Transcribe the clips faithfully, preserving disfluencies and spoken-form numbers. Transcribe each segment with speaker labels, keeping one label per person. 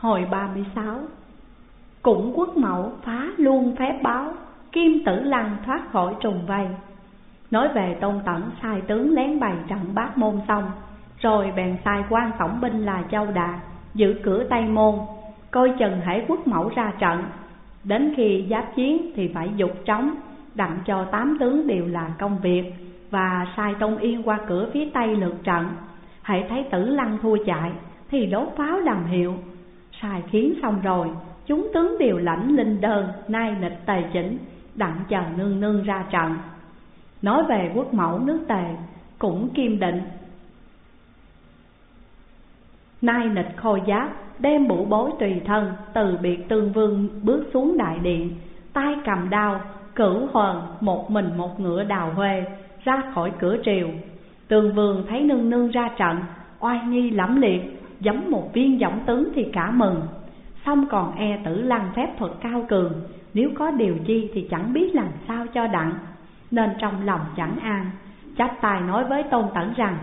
Speaker 1: Hồi ba mươi sáu. Cũng Quốc Mẫu phá luôn phép báo, Kim Tử Lăng thoát khỏi trùng vây. Nói về Tôn Tẩn sai tướng lén bày trận Bát Môn xong, rồi bèn sai quan tổng binh là Châu Đạt giữ cửa Tây Môn, coi chừng hễ Quốc Mẫu ra trận. Đến khi giáp chiến thì phải dục trống, đặng cho tám tướng đều là công việc, và sai Tôn Yên qua cửa phía Tây lượt trận. Hễ thấy Tử Lăng thua chạy thì đốt pháo làm hiệu. Sai khiến xong rồi, chúng tướng đều lãnh linh đơn, nai nịch tề chỉnh, đặng chờ nương nương ra trận. Nói về Quốc Mẫu nước Tề, cũng Kim Định nai nịch khôi giáp, đem bụ bối tùy thân, từ biệt Tương Vương bước xuống đại điện, tay cầm đao, cửu hờn một mình một ngựa đào huê ra khỏi cửa triều. Tương Vương thấy nương nương ra trận, oai nghi lẫm liệt, giống một viên dõng tướng thì cả mừng. Xong còn e Tử Lăng phép thuật cao cường, nếu có điều chi thì chẳng biết làm sao cho đặng, nên trong lòng chẳng an, chắp tay nói với Tôn Tẩn rằng: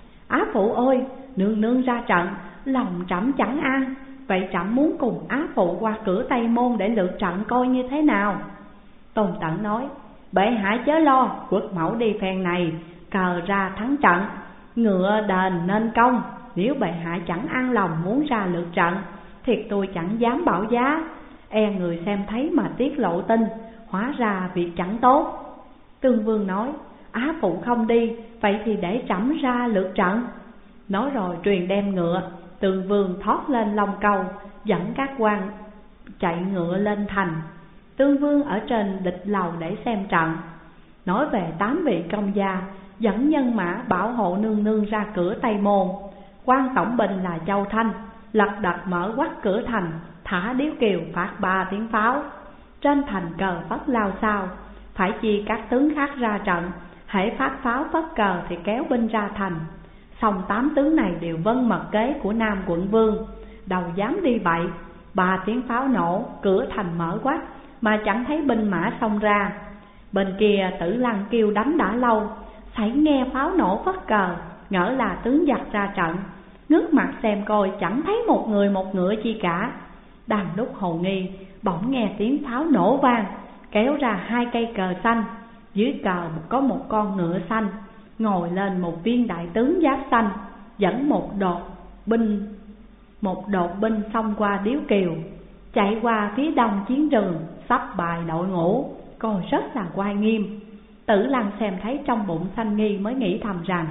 Speaker 1: Á phụ ơi, nương nương ra trận, lòng trẫm chẳng an, vậy trẫm muốn cùng Á phụ qua cửa Tây Môn để lượt trận coi như thế nào. Tôn Tẩn nói: Bệ hạ chớ lo, Quốc Mẫu đi phen này, cờ ra thắng trận, ngựa đền nên công. Nếu bệ hạ chẳng an lòng muốn ra lượt trận, thiệt tôi chẳng dám bảo giá, e người xem thấy mà tiết lộ tin, hóa ra việc chẳng tốt. Tương Vương nói: Á phụ không đi, vậy thì để trẫm ra lượt trận. Nói rồi truyền đem ngựa. Tương Vương thoát lên Long Câu, dẫn các quan chạy ngựa lên thành. Tương Vương ở trên địch lầu để xem trận. Nói về tám vị công gia dẫn nhân mã bảo hộ nương nương ra cửa Tây Môn. Quan tổng binh là Châu Thanh lật đật mở quắt cửa thành, thả điếu kiều phát ba tiếng pháo. Trên thành cờ phất lao sao, phải chi các tướng khác ra trận, hễ phát pháo phất cờ thì kéo binh ra thành. Xong tám tướng này đều vâng mật kế của Nam quận vương, đâu dám đi bậy. Ba tiếng pháo nổ, cửa thành mở quắt, mà chẳng thấy binh mã xông ra. Bên kia Tử Lăng kêu đánh đã lâu, xảy nghe pháo nổ phất cờ, ngỡ là tướng giặc ra trận. Ngước mặt xem coi chẳng thấy một người một ngựa chi cả. Đang lúc hồ nghi, bỗng nghe tiếng pháo nổ vang, kéo ra hai cây cờ xanh. Dưới cờ có một con ngựa xanh, ngồi lên một viên đại tướng giáp xanh, dẫn một đột binh một đột binh xông qua điếu kiều, chạy qua phía đông chiến trường, sắp bài đội ngũ, coi rất là oai nghiêm. Tử Lăng xem thấy trong bụng sanh nghi, mới nghĩ thầm rằng: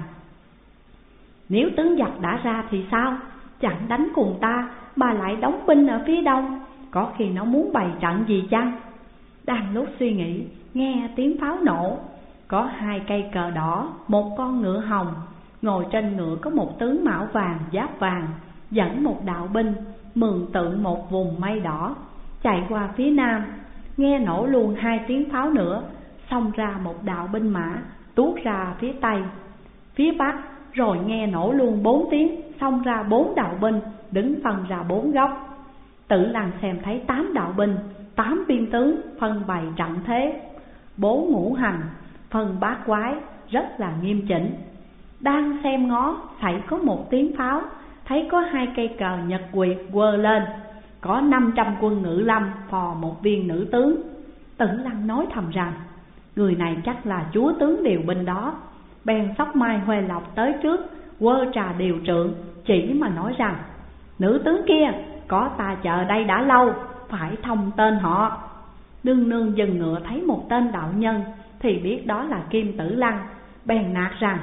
Speaker 1: Nếu tướng giặc đã ra thì sao? Chẳng đánh cùng ta mà lại đóng binh ở phía đông, có khi nó muốn bày trận gì chăng? Đang lúc suy nghĩ, nghe tiếng pháo nổ. Có hai cây cờ đỏ, một con ngựa hồng, ngồi trên ngựa có một tướng mão vàng giáp vàng, dẫn một đạo binh mường tượng một vùng mây đỏ, chạy qua phía nam. Nghe nổ luôn hai tiếng pháo nữa, xông ra một đạo binh mã tuốt ra phía tây, phía bắc. Rồi nghe nổ luôn bốn tiếng, xông ra bốn đạo binh đứng phân ra bốn góc. Tử Lăng xem thấy tám đạo binh, tám viên tướng phân bày trận thế, bố ngũ hành, phân bát quái, rất là nghiêm chỉnh. Đang xem ngó, xảy có một tiếng pháo, thấy có hai cây cờ nhật nguyệt quơ lên, có năm trăm quân ngự lâm phò một viên nữ tướng. Tử Lăng nói thầm rằng: Người này chắc là chúa tướng điều binh đó. Bèn xốc mai huê lộc tới trước, quơ trà điều trượng, chỉ mà nói rằng: Nữ tướng kia, có ta chờ đây đã lâu, phải thông tên họ. Nương nương dừng ngựa thấy một tên đạo nhân thì biết đó là Kim Tử Lăng, bèn nạt rằng: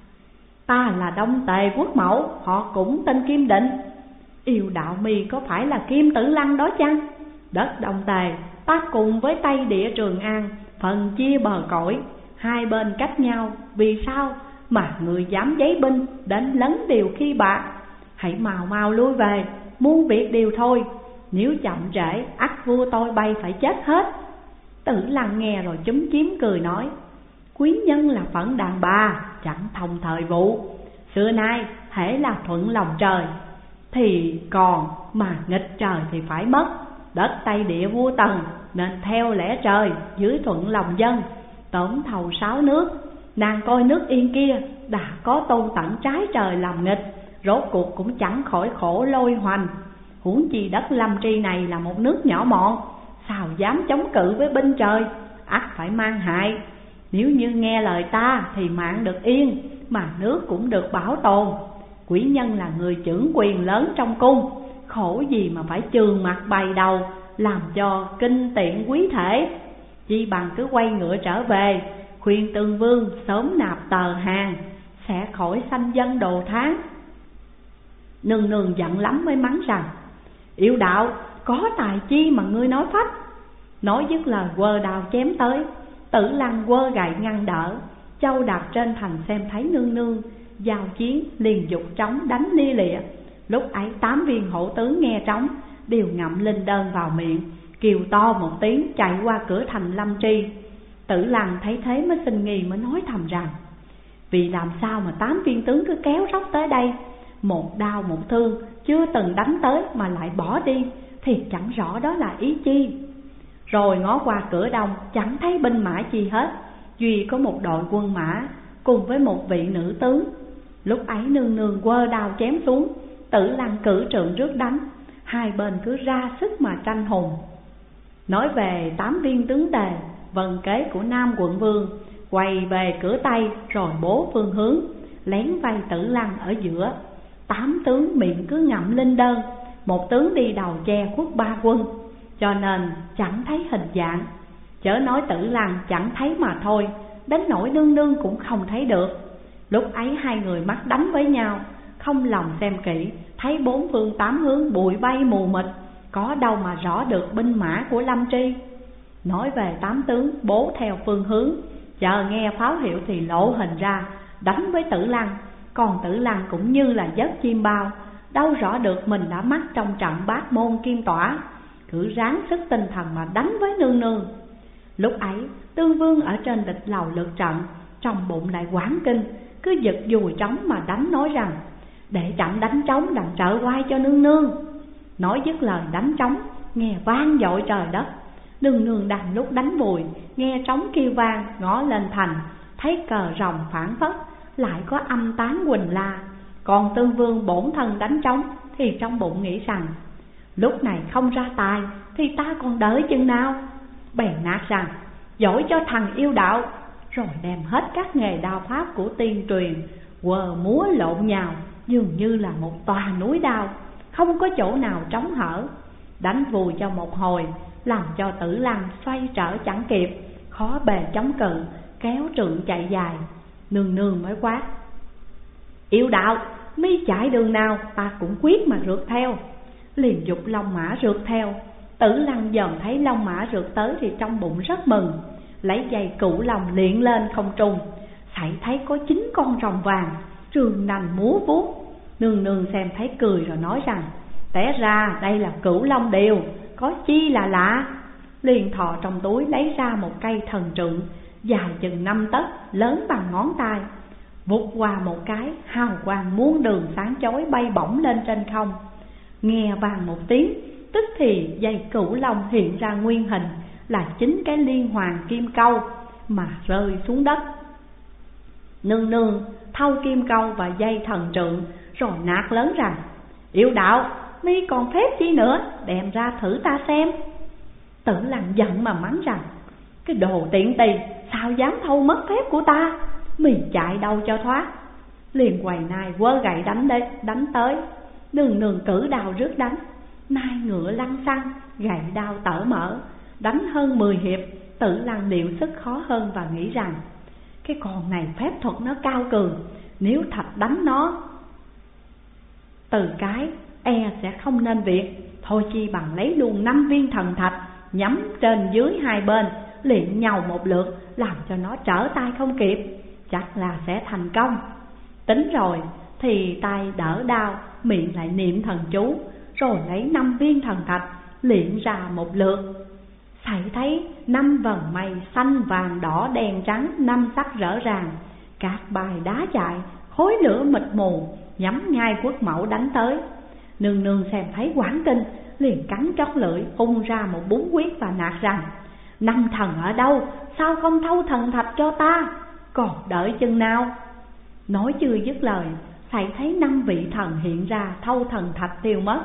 Speaker 1: Ta là Đông Tề Quốc Mẫu, họ cũng tên Kim Định. Yêu đạo mi có phải là Kim Tử Lăng đó chăng? Đất Đông Tề ta cùng với Tây Địa Trường An, phần chia bờ cõi, hai bên cách nhau, vì sao mà người dám giấy binh đến lấn điều khi bạc? Hãy mau mau lui về, muôn việc điều thôi, nếu chậm trễ ắt vua tôi bay phải chết hết. Tử Lăng nghe rồi chúm chím cười nói: Quý nhân là phận đàn bà, chẳng thông thời vụ. Xưa nay hễ là thuận lòng trời thì còn, mà nghịch trời thì phải mất. Đất Tây Địa vua Tần nên theo lẽ trời, dưới thuận lòng dân, tổn thầu sáu nước. Nàng coi nước Yên kia đã có Tôn Tẩn trái trời làm nghịch, rốt cuộc cũng chẳng khỏi khổ lôi hoành. Huống chi đất Lâm Tri này là một nước nhỏ mọn, sao dám chống cự với binh trời, ắt phải mang hại. Nếu như nghe lời ta thì mạng được yên, mà nước cũng được bảo tồn. Quý nhân là người chưởng quyền lớn trong cung, khổ gì mà phải chườn mặt bày đầu, làm cho kinh tiện quý thể. Chỉ bằng cứ quay ngựa trở về, khuyên Tương Vương sớm nạp tờ hàng, sẽ khỏi sanh dân đồ tháng. Nương nương giận lắm mới mắng rằng: Yêu đạo, có tài chi mà ngươi nói phách. Nói dứt lời quơ đao chém tới. Tử Lăng quơ gậy ngăn đỡ. Châu đạp trên thành xem thấy nương nương giao chiến, liền dục trống đánh lia lịa. Lúc ấy tám viên hổ tướng nghe trống, đều ngậm linh đơn vào miệng, kêu to một tiếng chạy qua cửa thành Lâm Tri. Tử Lăng thấy thế mới sinh nghi, mới nói thầm rằng: Vì làm sao mà tám viên tướng cứ kéo róc tới đây, một đao một thương chưa từng đánh tới mà lại bỏ đi, thì chẳng rõ đó là ý chi. Rồi ngó qua cửa đông chẳng thấy binh mã chi hết, duy có một đội quân mã cùng với một vị nữ tướng. Lúc ấy nương nương quơ đao chém xuống, Tử Lăng cử trượng rước đánh, hai bên cứ ra sức mà tranh hùng. Nói về tám viên tướng tề, vần kế của Nam quận vương, quay về cửa Tây rồi bố phương hướng, lén vây Tử Lăng ở giữa. Tám tướng miệng cứ ngậm linh đơn, một tướng đi đầu che khuất ba quân, cho nên chẳng thấy hình dạng. Chớ nói Tử Lăng chẳng thấy mà thôi, đến nỗi nương nương cũng không thấy được. Lúc ấy hai người mắt đánh với nhau, không lòng xem kỹ, thấy bốn phương tám hướng bụi bay mù mịt, có đâu mà rõ được binh mã của Lâm Tri. Nói về tám tướng bố theo phương hướng, chờ nghe pháo hiệu thì lộ hình ra đánh với Tử Lăng. Còn Tử Lăng cũng như là giấc chim bao, đâu rõ được mình đã mắc trong trận Bát Môn Kim Tỏa, cứ ráng sức tinh thần mà đánh với nương nương. Lúc ấy Tương Vương ở trên địch lầu lượt trận, trong bụng lại quán kinh, cứ giật dùi trống mà đánh, nói rằng: Để trận đánh trống đặng trợ oai cho nương nương. Nói dứt lời đánh trống, nghe vang dội trời đất. Nương nương đang lúc đánh bùi, nghe trống kêu vang, ngó lên thành, thấy cờ rồng phản phất, lại có âm tán quỳnh la. Còn Tương Vương bổn thân đánh trống thì trong bụng nghĩ rằng: Lúc này không ra tài thì ta còn đợi chừng nào. Bèn nạt rằng: Giỏi cho thằng yêu đạo. Rồi đem hết các nghề đao pháp của tiên truyền, quờ múa lộn nhào, dường như là một tòa núi đao, không có chỗ nào trống hở. Đánh vùi cho một hồi, làm cho Tử Lăng xoay trở chẳng kịp, khó bề chống cự, kéo trượng chạy dài. Nương nương mới quát: Yêu đạo, mi chạy đường nào ta cũng quyết mà rượt theo. Liền dục long mã rượt theo. Tử Lăng dòm thấy long mã rượt tới thì trong bụng rất mừng, lấy dây cửu long liệng lên không trung, sảy thấy có chín con rồng vàng trường nành múa vuốt. Nương nương xem thấy cười rồi nói rằng: Té ra đây là cửu long điều, có chi là lạ. Liền thò trong túi lấy ra một cây thần trượng dài chừng năm tấc, lớn bằng ngón tay, vụt qua một cái, hào quang muôn đường sáng chói bay bổng lên trên không. Nghe vang một tiếng, tức thì dây cửu long hiện ra nguyên hình là chính cái liên hoàn kim câu mà rơi xuống đất. Nương nương thâu kim câu và dây thần trượng, rồi nạt lớn rằng: Yêu đạo, mi còn phép chi nữa, đem ra thử ta xem. Tử Lăng giận mà mắng rằng: Cái đồ tiện tỳ, sao dám thâu mất phép của ta, mì chạy đâu cho thoát. Liền quầy nai quơ gậy đánh đây, đánh tới. Nương nương cử đao rước đánh, nai ngựa lăn xăng, gậy đao tở mở, đánh hơn mười hiệp. Tử Lăng liệu sức khó hơn và nghĩ rằng: Cái con này phép thuật nó cao cường, nếu thạch đánh nó từ cái e sẽ không nên việc. Thôi chi bằng lấy luôn năm viên thần thạch, nhắm trên dưới hai bên, liền nhàu một lượt, làm cho nó trở tay không kịp, chắc là sẽ thành công. Tính rồi thì tay đỡ đao, miệng lại niệm thần chú, rồi lấy năm viên thần thạch liệng ra một lượt. Thầy thấy năm vầng mây xanh vàng đỏ đen trắng, năm sắc rõ ràng, các bài đá chạy, khối lửa mịt mù, nhắm ngay quốc mẫu đánh tới. Nương nương xem thấy quán kinh, liền cắn chót lưỡi, phun ra một búng quyết và nạt rằng: Năm thần ở đâu, sao không thâu thần thạch cho ta, còn đợi chừng nào. Nói chưa dứt lời, thầy thấy năm vị thần hiện ra thâu thần thạch tiêu mất.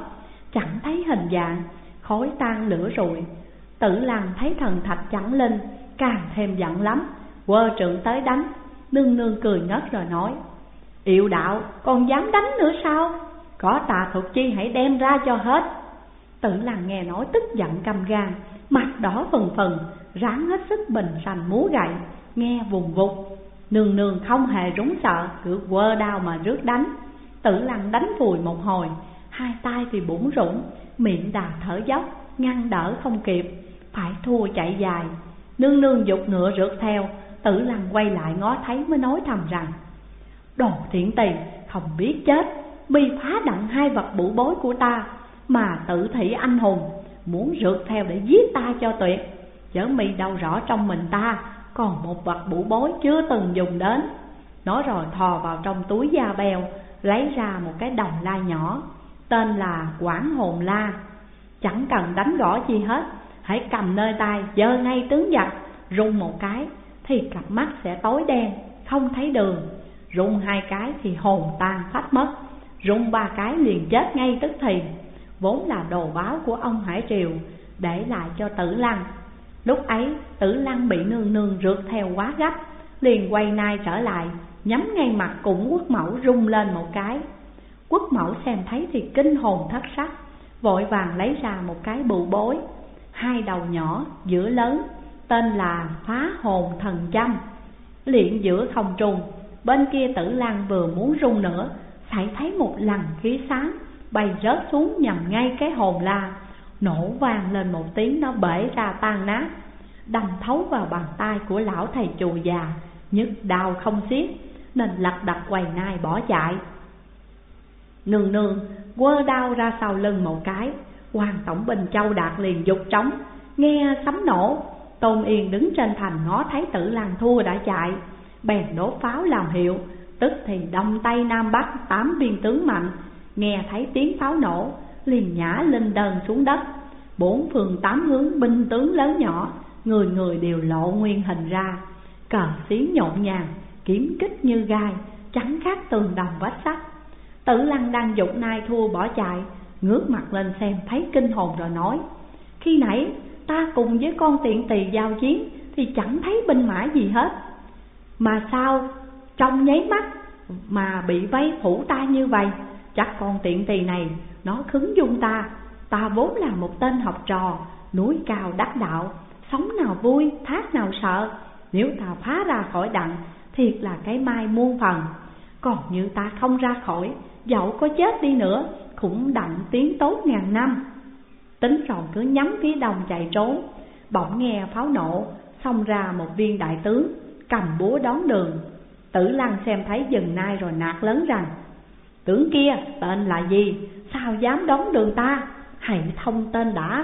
Speaker 1: chẳng thấy hình dạng, khói tan lửa rụi. Tử Lăng thấy thần thạch chẳng linh, càng thêm giận lắm, quơ trượng tới đánh. Nương nương cười ngất rồi nói: Yệu đạo còn dám đánh nữa sao? Có tà thuật chi hãy đem ra cho hết. Tử Lăng nghe nói tức giận căm gan, mặt đỏ phừng phừng, ráng hết sức bình sành múa gậy, nghe vùng vụt. Nương nương không hề rúng sợ, cứ quơ đao mà rước đánh. Tử Lăng đánh vùi một hồi, hai tay thì bủn rủn, miệng đà thở dốc, ngăn đỡ không kịp, phải thua chạy dài. Nương nương giục ngựa rượt theo. Tử Lăng quay lại ngó thấy mới nói thầm rằng: Đồ thiện tỳ không biết chết, mi phá đặng hai vật bủ bối của ta, mà tự thị anh hùng, muốn rượt theo để giết ta cho tuyệt. Chớ mi đâu rõ trong mình ta còn một vật bủ bối chưa từng dùng đến. Nói rồi thò vào trong túi da beo, lấy ra một cái đồng la nhỏ, tên là Quảng Hồn La. Chẳng cần đánh gõ chi hết, hãy cầm nơi tay giơ ngay tướng giặc, rung một cái thì cặp mắt sẽ tối đen, không thấy đường. Rung hai cái thì hồn tan phách mất, rung ba cái liền chết ngay tức thì. Vốn là đồ báo của ông Hải Triều, để lại cho Tử Lăng. Lúc ấy Tử Lăng bị nương nương rượt theo quá gấp, liền quay nai trở lại, nhắm ngay mặt cùng Quốc Mẫu rung lên một cái. Quốc Mẫu xem thấy thì kinh hồn thất sắc, vội vàng lấy ra một cái bựu bối, hai đầu nhỏ giữa lớn, tên là Phá Hồn Thần Châm, liệng giữa không trung. Bên kia Tử Lăng vừa muốn rung nữa, phải thấy một làn khí sáng bay rớt xuống nhằm ngay cái hồn la, nổ vang lên một tiếng, nó bể ra tan nát, đâm thấu vào bàn tay của lão thầy chùa già, nhức đau không xiết, nên lật đật quầy nai bỏ chạy. Nương nương quơ đao ra sau lưng một cái, Hoàng tổng binh Châu Đạt liền giục trống. Nghe sấm nổ, Tôn Yên đứng trên thành ngó thấy Tử Lăng thua đã chạy, bèn đốt pháo làm hiệu. Tức thì đông tây nam bắc tám viên tướng mạnh, nghe thấy tiếng pháo nổ liền nhả linh đơn xuống đất. Bốn phương tám hướng binh tướng lớn nhỏ, người người đều lộ nguyên hình ra, cờ xí nhộn nhàng, kiếm kích như gai, trắng khác tường đồng vách sắt. Tử Lăng đang giục nai thua bỏ chạy, ngước mặt lên xem thấy kinh hồn rồi nói: Khi nãy ta cùng với con tiện tỳ giao chiến thì chẳng thấy binh mã gì hết, mà sao trong nháy mắt mà bị vây phủ ta như vậy? Chắc con tiện tỳ này nó khứng dung ta. Ta vốn là một tên học trò, núi cao đắc đạo, sống nào vui thác nào sợ. Nếu ta phá ra khỏi đặng, thiệt là cái mai muôn phần. Còn như ta không ra khỏi, dẫu có chết đi nữa cũng đặng tiếng tốt ngàn năm. Tính rồi cứ nhắm phía đông chạy trốn. Bỗng nghe pháo nổ, xông ra một viên đại tướng, cầm búa đón đường. Tử Lăng xem thấy dừng nai rồi nạt lớn rằng: Tướng kia tên là gì? Sao dám đón đường ta? Hãy thông tên đã.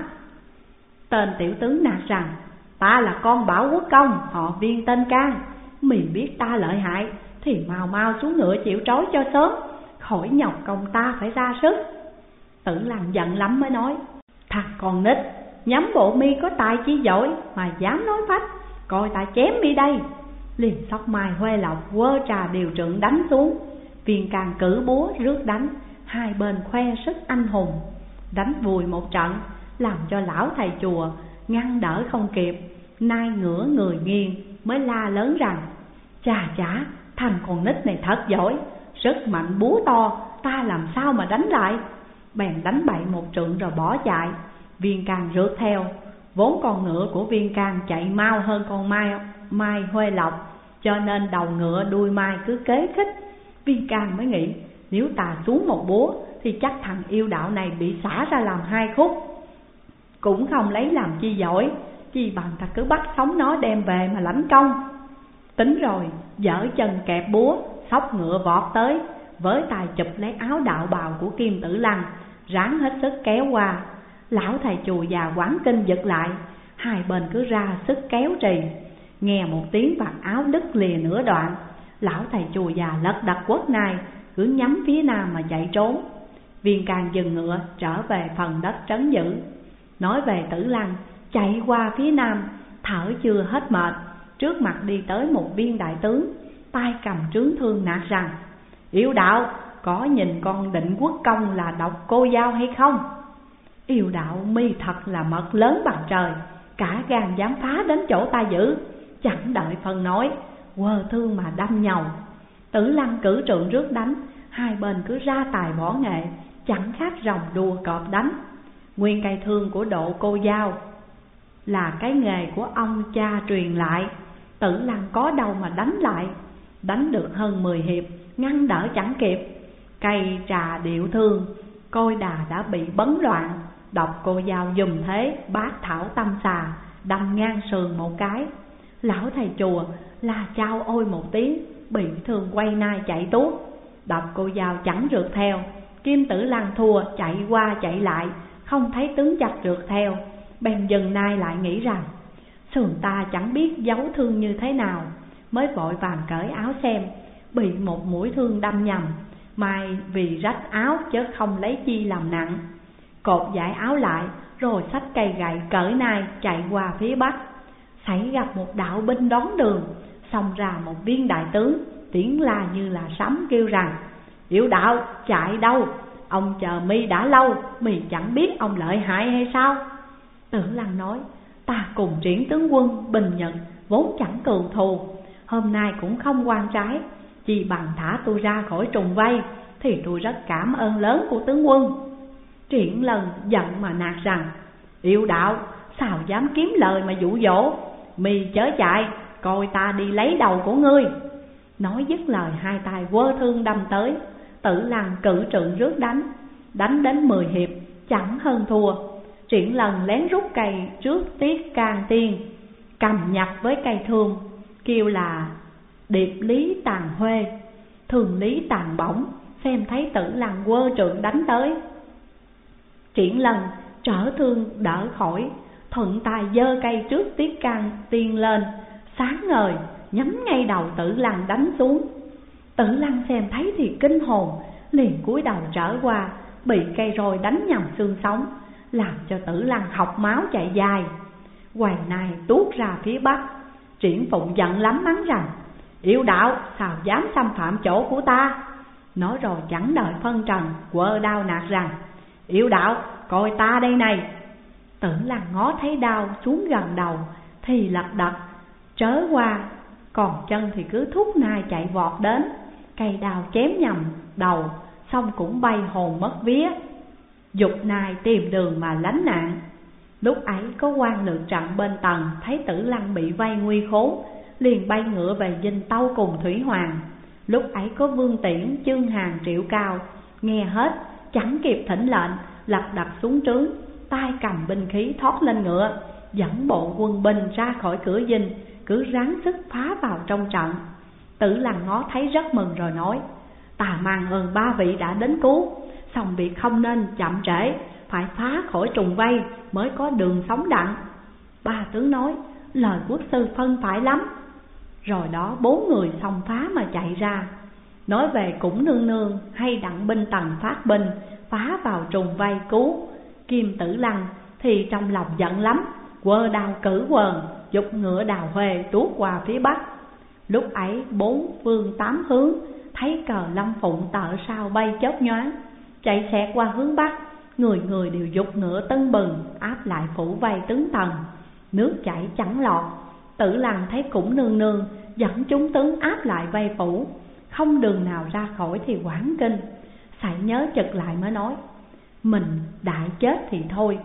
Speaker 1: Tên tiểu tướng nạt rằng: Ta là con Bảo Quốc Công, họ Viên tên Can. Mình biết ta lợi hại thì mau mau xuống ngựa chịu trói cho sớm, khỏi nhọc công ta phải ra sức. Tử Lăng giận lắm mới nói: Thằng con nít, nhắm bộ mi có tài chi giỏi mà dám nói phách, coi ta chém mi đây. Liền xóc mai huê lộc quơ trà điều trượng đánh xuống. Viên Can cử búa rước đánh, hai bên khoe sức anh hùng. Đánh vùi một trận, làm cho lão thầy chùa ngăn đỡ không kịp, nai ngửa người nghiêng, mới la lớn rằng: Chà chả, thằng con nít này thật giỏi, sức mạnh búa to, ta làm sao mà đánh lại. Bèn đánh bậy một trượng rồi bỏ chạy. Viên Can rượt theo. Vốn con ngựa của Viên Can chạy mau hơn con mai mai huê lộc, cho nên đầu ngựa đuôi mai cứ kế khích. Viên Can mới nghĩ, nếu ta xuống một búa thì chắc thằng yêu đạo này bị xả ra làm hai khúc, cũng không lấy làm chi giỏi, chi bằng ta cứ bắt sống nó đem về mà lãnh công. Tính rồi giở chân kẹp búa, xốc ngựa vọt tới, với tay chụp lấy áo đạo bào của Kim Tử Lăng, ráng hết sức kéo qua. Lão thầy chùa già quán kinh giật lại, hai bên cứ ra sức kéo trì. Nghe một tiếng vạt áo đứt lìa nửa đoạn, lão thầy chùa già lật đật quất nai, cứ nhắm phía nam mà chạy trốn. Viên Can dừng ngựa trở về phần đất trấn giữ. Nói về Tử Lăng, chạy qua phía nam, thở chưa hết mệt, trước mặt đi tới một viên đại tướng, tay cầm trướng thương nạt rằng: Yêu đạo, có nhìn con Định Quốc Công là độc cô dao hay không? Yêu đạo mi thật là mật lớn bằng trời, cả gan dám phá đến chỗ ta giữ. Chẳng đợi phân nói, quơ thương mà đâm nhầu. Tử Lăng cử trượng rước đánh, hai bên cứ ra tài võ nghệ, chẳng khác rồng đua cọp đánh. Nguyên cây thương của Độ Cô Dao là cái nghề của ông cha truyền lại, Tử Lăng có đâu mà đánh lại. Đánh được hơn mười hiệp, ngăn đỡ chẳng kịp. Cây trà điệu thương, Côi Đà đã bị bấn loạn. Độc Cô Dao dùng thế bát thảo tâm xà, đâm ngang sườn một cái. Lão thầy chùa la chao ôi một tiếng, bị thương quay nai chạy tuốt. Độc Cô Dao chẳng rượt theo, Kim Tử Lăng thua chạy qua chạy lại, không thấy tướng chặt rượt theo. Bèn dừng nai lại nghĩ rằng sườn ta chẳng biết giấu thương như thế nào, mới vội vàng cởi áo xem, bị một mũi thương đâm nhầm. May vì rách áo chứ không lấy chi làm nặng. Cột dải áo lại, rồi xách cây gậy cởi nai chạy qua phía bắc. Xảy gặp một đạo binh đón đường, xông ra một viên đại tướng, tiếng la như là sấm kêu rằng: Yêu đạo chạy đâu? Ông chờ mi đã lâu, mi chẳng biết ông lợi hại hay sao? Tử Lăng nói: Ta cùng Triển tướng quân Bình Nhật vốn chẳng cừu thù, hôm nay cũng không quan trái, chỉ bằng thả tôi ra khỏi trùng vây, thì tôi rất cảm ơn lớn của tướng quân. Triển Lần giận mà nạt rằng: Yêu đạo, sao dám kiếm lời mà dụ dỗ? Mi chớ chạy, coi ta đi lấy đầu của ngươi. Nói dứt lời, hai tay quơ thương đâm tới. Tử Lăng cử trượng rước đánh, đánh đến mười hiệp chẳng hơn thua. Triển Lần lén rút cây trước tiết can tiên, cầm nhập với cây thương, kêu là điệp lý tàn huê. Thường lý tàn bổng, xem thấy Tử Lăng quơ trượng đánh tới. Triển Lần trở thương đỡ khỏi, thuận tay giơ cây trước tiết can tiên lên, sáng ngời nhắm ngay đầu Tử Lăng đánh xuống. Tử Lăng xem thấy thì kinh hồn, liền cúi đầu trở qua, bị cây roi đánh nhầm xương sống, làm cho Tử Lăng học máu chạy dài. Quầy này tuốt ra phía bắc. Triển Phụng giận lắm mắng rằng: Yêu đạo, sao dám xâm phạm chỗ của ta? Nói rồi chẳng đợi phân trần, quơ đao nạt rằng: Yêu đạo, coi ta đây này. Tử Lăng ngó thấy đao xuống gần đầu thì lật đật trớ qua, còn chân thì cứ thúc nai chạy vọt đến. Cây đao chém nhầm đầu, xong cũng bay hồn mất vía, dục nai tìm đường mà lánh nạn. Lúc ấy có quan lược trận bên tầng thấy Tử Lăng bị vây nguy khốn, liền bay ngựa về dinh tâu cùng Thủy Hoàng. Lúc ấy có Vương Tiễn, Chương Hàn, Triệu Cao nghe hết, chẳng kịp thỉnh lệnh, lật đật xuống trướng, tay cầm binh khí thoát lên ngựa, dẫn bộ quân binh ra khỏi cửa dinh, cứ ráng sức phá vào trong trận. Tử Lăng ngó thấy rất mừng rồi nói: Ta mang ơn ba vị đã đến cứu, xong việc không nên chậm trễ, phải phá khỏi trùng vây mới có đường sống đặng. Ba tướng nói: Lời quốc sư phân phải lắm. Rồi đó bốn người xông phá mà chạy ra. Nói về Cũng Nương Nương hay đặng binh tần phát binh phá vào trùng vây cứu Kim Tử Lăng, thì trong lòng giận lắm, quơ đao cử quờn, dục ngựa đào huê tuốt qua phía bắc. Lúc ấy bốn phương tám hướng thấy cờ Lâm Phụng tợ sao bay chớp nhoáng, chạy xẹt qua hướng bắc. Người người đều dục ngựa tưng bừng áp lại phủ vây tướng Tần. Nước chảy chẳng lọt. Tử Lăng thấy Cũng Nương Nương dẫn chúng tướng áp lại vây phủ, không đường nào ra khỏi thì hoảng kinh. Sải nhớ chực lại mới nói: Mình đại chết thì thôi,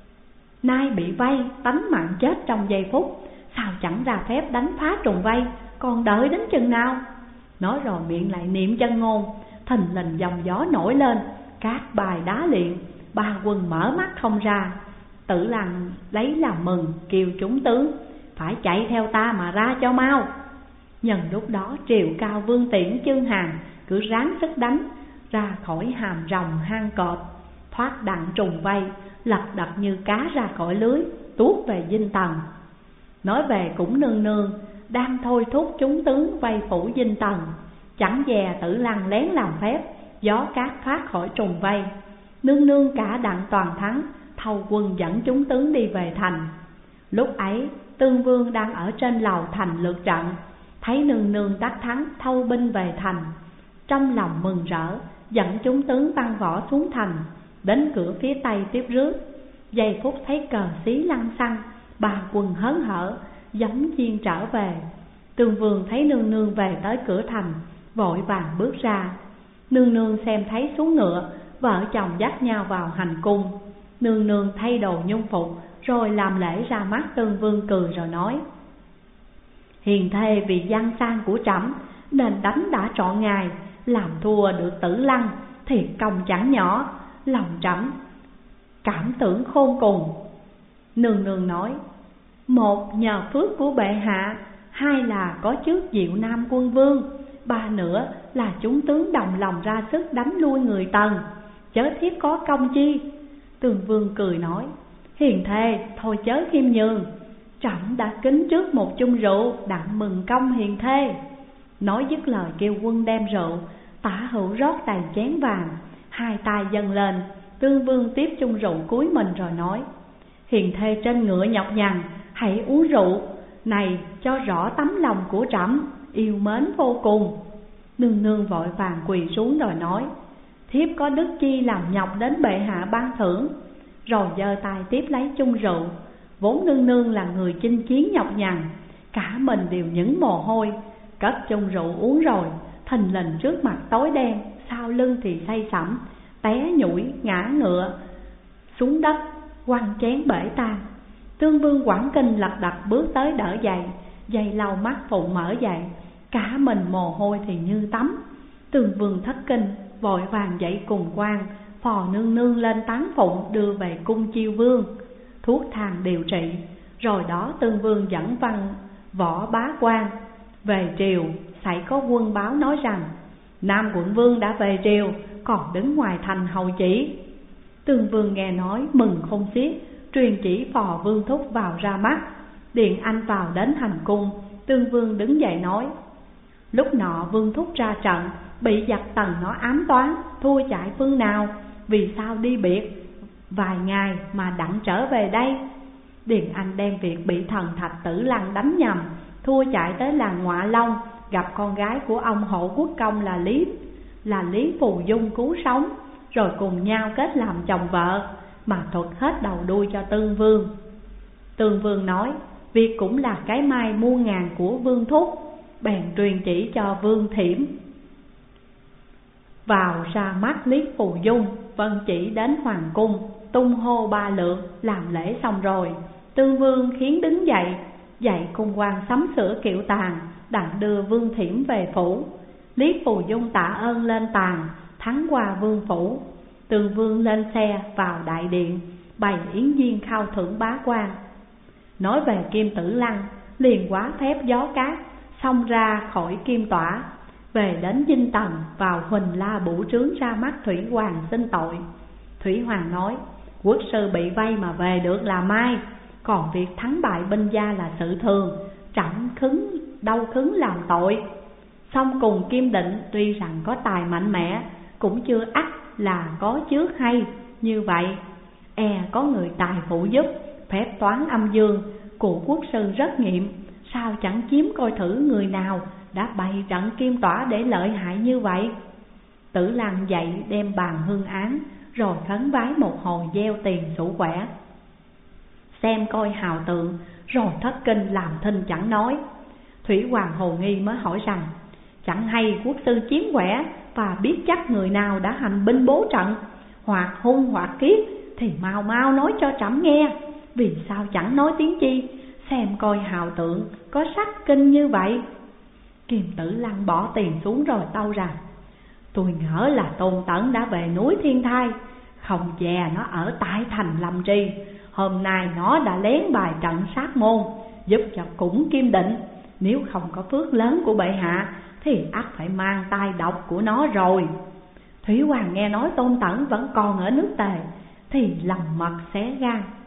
Speaker 1: nay bị vây tánh mạng chết trong giây phút, sao chẳng ra phép đánh phá trùng vây, còn đợi đến chừng nào? Nói rồi miệng lại niệm chân ngôn, thình lình dòng gió nổi lên, cát bài đá liệng, ba quân mở mắt không ra. Tử Lăng lấy làm mừng, kêu chúng tướng: Phải chạy theo ta mà ra cho mau. Nhân lúc đó Triệu Cao, Vương Tiễn, Chương Hàn cứ ráng sức đánh ra khỏi hàm rồng hang cọp, thoát đặng trùng vây, lật đật như cá ra khỏi lưới, tuốt về dinh Tần. Nói về Cũng Nương Nương đang thôi thúc chúng tướng vây phủ dinh Tần, chẳng dè Tử Lăng lén làm phép, gió cát thoát khỏi trùng vây. Nương Nương cả đặng toàn thắng, thâu quân dẫn chúng tướng đi về thành. Lúc ấy Tương Vương đang ở trên lầu thành lượt trận, thấy Nương Nương đắc thắng thâu binh về thành, trong lòng mừng rỡ, dẫn chúng tướng tăng võ xuống thành, đến cửa phía tây tiếp rước. Giây phút thấy cờ xí lăng xăng, bà quần hớn hở, giống chiên trở về. Tương Vương thấy nương nương về tới cửa thành, vội vàng bước ra. Nương nương xem thấy xuống ngựa, vợ chồng dắt nhau vào hành cung. Nương nương thay đồ nhung phục, rồi làm lễ ra mắt Tương Vương, cười rồi nói: hiền thê vì gian sang của trẫm nên đánh đã trọn ngài, làm thua được Tử Lăng thiệt công chẳng nhỏ, lòng trẫm cảm tưởng khôn cùng. Nương nương nói: một nhờ phước của bệ hạ, hai là có trước Diệu Nam quân vương, ba nữa là chúng tướng đồng lòng ra sức đánh lui người Tần, chớ thiếp có công chi. Tương Vương cười nói: hiền thê thôi chớ khiêm nhường, trẫm đã kính trước một chung rượu đặng mừng công hiền thê. Nói dứt lời kêu quân đem rượu, tả hữu rót đầy chén vàng, hai tay dâng lên. Tương Vương tiếp chung rượu cúi mình rồi nói: hiền thê trên ngựa nhọc nhằn, hãy uống rượu này cho rõ tấm lòng của trẫm yêu mến vô cùng. Nương nương vội vàng quỳ xuống rồi nói: thiếp có đức chi làm nhọc đến bệ hạ ban thưởng. Rồi giơ tay tiếp lấy chung rượu. Vốn nương nương là người chinh chiến nhọc nhằn, cả mình đều những mồ hôi, cất chung rượu uống rồi, thình lình trước mặt tối đen, sau lưng thì say sẩm, té nhũi ngã ngựa xuống đất, quăng chén bể tan. Tương Vương quảng kinh lật đật bước tới đỡ dậy, giây lâu mắt phụng mở dậy, cả mình mồ hôi thì như tắm. Tương Vương thất kinh, vội vàng dậy cùng quan phò nương nương lên tán phụng đưa về cung Chiêu Vương, thuốc thang điều trị. Rồi đó Tương Vương dẫn văn võ bá quan về triều, xảy có quân báo nói rằng Nam quận vương đã về triều, còn đứng ngoài thành hầu chỉ. Tương Vương nghe nói mừng khôn xiết, truyền chỉ phò Vương Thúc vào ra mắt. Điện Anh vào đến hành cung, Tương Vương đứng dậy nói: lúc nọ Vương Thúc ra trận, bị giặc Tần nó ám toán, thua chạy phương nào, vì sao đi biệt vài ngày mà đặng trở về đây? Điền Anh đem việc bị thần Thạch Tử Lăng đánh nhầm, thua chạy tới làng Ngoạ Long, gặp con gái của ông Hộ Quốc Công là Lý là Lý Phù Dung cứu sống, rồi cùng nhau kết làm chồng vợ, mà thuật hết đầu đuôi cho Tương Vương. Tương Vương nói việc cũng là cái mai muôn ngàn của Vương Thúc, bèn truyền chỉ cho Vương Thiểm vào ra mắt Lý Phù Dung, vân chỉ đến hoàng cung, tung hô ba lượt, làm lễ xong rồi. Tương Vương khiến đứng dậy, dạy cung quan sắm sửa kiệu tàng, đặng đưa Vương Thiểm về phủ. Lý Phù Dung tạ ơn lên tàng, thắng qua vương phủ. Tương Vương lên xe vào đại điện, bày yến viên khao thưởng bá quan. Nói về Kim Tử Lăng, liền quá phép gió cát, xông ra khỏi kim tỏa, về đến Dinh Tần, vào Huỳnh La Bủ Trướng ra mắt Thủy Hoàng xin tội. Thủy Hoàng nói: quốc sư bị vây mà về được là may, còn việc thắng bại binh gia là sự thường, chẳng khứng đâu khứng làm tội. Song cùng Kim Định tuy rằng có tài mạnh mẽ, cũng chưa ắt là có trước hay như vậy. E có người tài phụ giúp, phép toán âm dương của quốc sư rất nghiệm, sao chẳng chiếm coi thử người nào đã bày trận kim tỏa để lợi hại như vậy. Tử Lăng dậy đem bàn hương án, rồi khấn vái một hồi gieo tiền sủ quẻ, xem coi hào tượng, rồi thất kinh làm thinh chẳng nói. Thủy Hoàng hồ nghi mới hỏi rằng: chẳng hay quốc sư chiến quẻ và biết chắc người nào đã hành binh bố trận, hoặc hung hoặc kiết, thì mau mau nói cho trẫm nghe, vì sao chẳng nói tiếng chi, xem coi hào tượng có sắc kinh như vậy. Kim Tử Lăng bỏ tiền xuống rồi tâu rằng: tôi ngỡ là Tôn Tẩn đã về núi Thiên Thai, không dè nó ở tại thành Lâm Tri. Hôm nay nó đã lén bài trận sát môn, giúp cho cũng Kim Định. Nếu không có phước lớn của bệ hạ, thì ắt phải mang tai độc của nó rồi. Thủy Hoàng nghe nói Tôn Tẩn vẫn còn ở nước Tề, thì lòng mật xé gan,